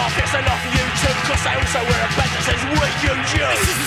pissing off YouTube, cause they also wear a badge that says we use you.